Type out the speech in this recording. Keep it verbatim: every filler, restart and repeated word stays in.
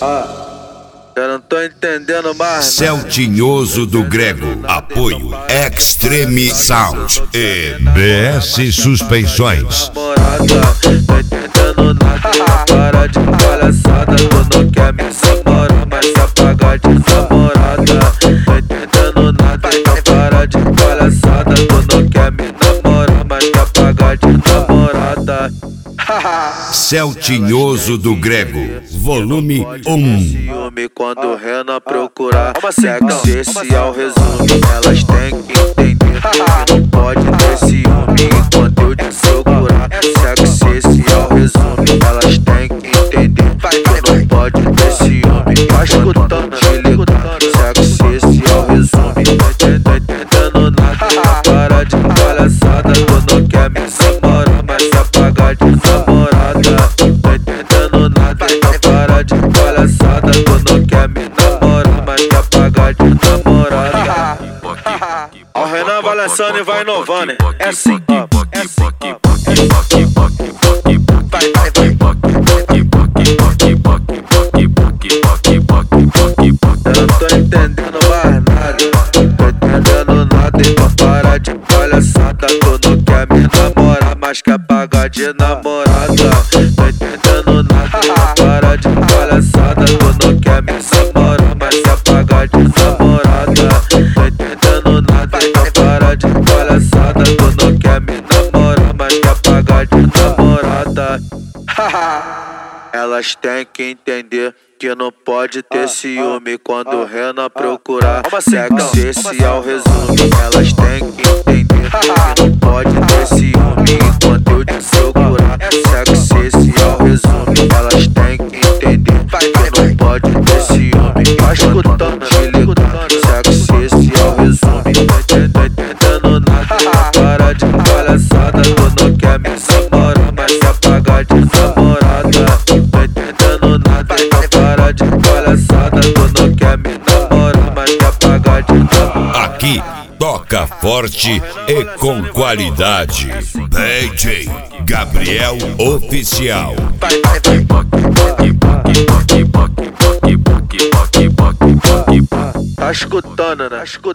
Eu não tô entendendo mais. Celtinhoso do Grego. Apoio Extreme Sound e B S Suspensões. Namorada, tô entendendo nada. Para de palhaçada. Tu não quer me namorar, mas se apagar de namorada. Tô entendendo nada. Para de palhaçada. Tu não quer me namorar, mas se apagar de namorada. Celtinhoso do Grego, volume um. Ciúme quando o Renan procurar sexo, esse é o resumo. Elas têm que entender que não pode ter ciúme enquanto eu te procurar sexo, esse é o resumo. Elas têm que entender que não pode ter ciúme. Vai escutando, te ligando, sexo, esse é o resumo. Tô entendendo nada, para de palhaçada. Tu não quer me namorar, mas se apagar de namorada. Tô entendendo nada, para de palhaçada. Tu não quer me namorar, mas se apagar de namorada. Ó, o Renan vai lançando e vai inovando. É assim, ó, é assim, ó. Vai, vai, vai. Eu não tô entendendo mais nada. Tô entendendo nada, então para de palhaçada. Tu não quer me namorar, mas quer pagar de namorada. Tô entendendo nada, para de palhaçada. Tu não quer me namorar, mas quer pagar de namorada. Tô entendendo nada, então para de palhaçada. Tu não quer me namorar, mas quer pagar de namorada. Elas têm que entender que não pode ter ciúme quando o Renan procurar sexo, esse é o resumo. Elas têm que entender que não pode ter ciúme enquanto eu te procurar sexo, esse é o resumo. Elas têm que entender que não pode ter ciúme. Vai escutando, te ligando, sexo, esse é o resumo. Tô entendendo nada, para de palhaçada. Tu não quer me namorar, mas se apagar de namorada. Tô entendendo nada, para de palhaçada. Tu não quer me namorar, mas quer pagar de namorada. Aqui toca forte e com qualidade. D J Gabriel Oficial. Tá escutando, né?